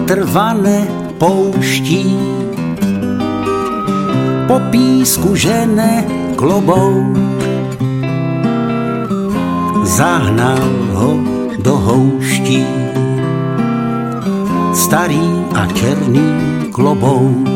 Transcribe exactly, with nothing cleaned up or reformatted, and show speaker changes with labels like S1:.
S1: Vítr vane pouští, po písku žene klobouk, zahnal ho do houští starý a černý klobouk.